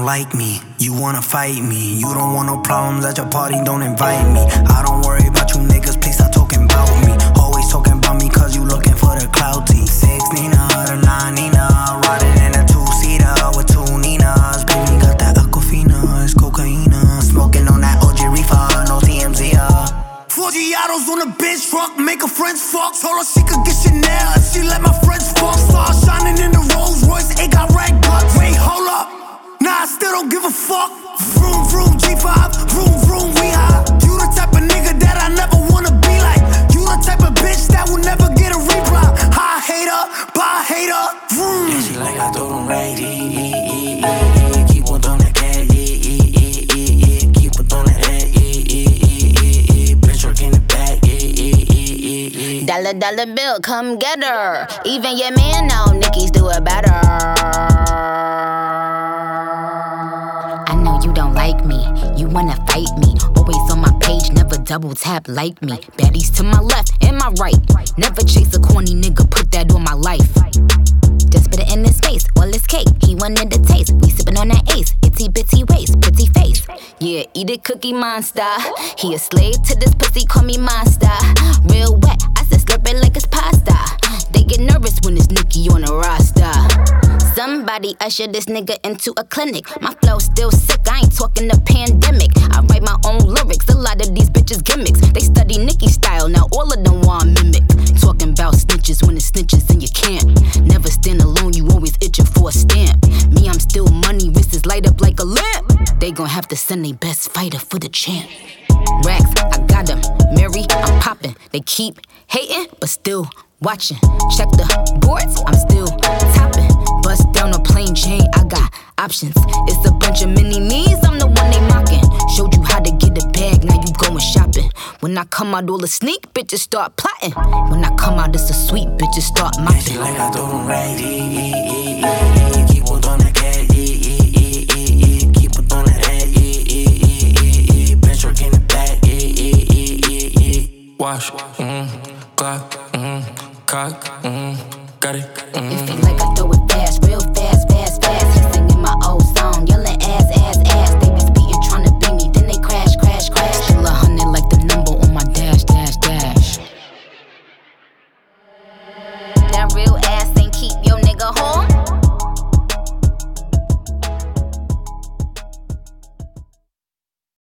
like me. You wanna fight me. You don't want no problems at your party, don't invite me. I don't worry about you niggas, please stop talking about me. Always talking about me cause you looking for the clout T. 6 Nina, the 9 Nina, riding in a 2-seater with 2 Ninas. Baby got that Aquafina, it's cocaina. Smoking on that OG reefer, no TMZ. 4 Giados on the bench truck, make her friends fuck. Told her she could get Chanel if she let my friends fuck. Star shining in the Rolls Royce, it got rag bucks. Wait, hold up, nah, I still don't give a fuck. Vroom, vroom, G5, vroom, vroom, we high. You the type of nigga that I never wanna be like. You the type of bitch that will never get a reply. High hater, bye hater, vroom. Yeah, she like I told him right, keep on throwing that cat, keep on throwing that head, bitch work in the back, Dollar, dollar bill, come get her. Even your man know Nicki's do it better. I know you don't like me, you wanna fight me. Always on my page, never double tap like me. Baddies to my left and my right. Never chase a corny nigga, put that on my life. Just put it in his face, all his cake. He wanted the taste, we sippin' on that ace. Itty bitty waist, pretty face. Yeah, eat it, Cookie Monster. He a slave to this pussy, call me monster. Real wet, I said slurp it like it's pasta. They get nervous when it's Nicki on the roster. Somebody usher this nigga into a clinic. My flow still sick, I ain't talking the pandemic. I write my own lyrics, a lot of these bitches gimmicks. They study Nicki style, now all of them want mimic. Talking about snitches when it's snitches and you can't. Never stand alone, you always itching for a stamp. Me, I'm still money, wrists light up like a lamp. They gon' have to send their best fighter for the champ. Racks, I got them. Mary, I'm popping. They keep hating, but still watching. Check the boards, I'm still topping. Bust down a plain Jane, I got options. It's a bunch of mini-me's, I'm the one they mocking. Showed you how to get a bag, now you going shopping. When I come out, all the sneak bitches start plotting. When I come out, it's a sweet bitches start mopping. she like I told him right, keep on throwing that cat, keep on throwing that head, bench work in the back, wash, clock, cock, got it, It feel like I throw it fast, real fast, fast, fast. He singing my old song,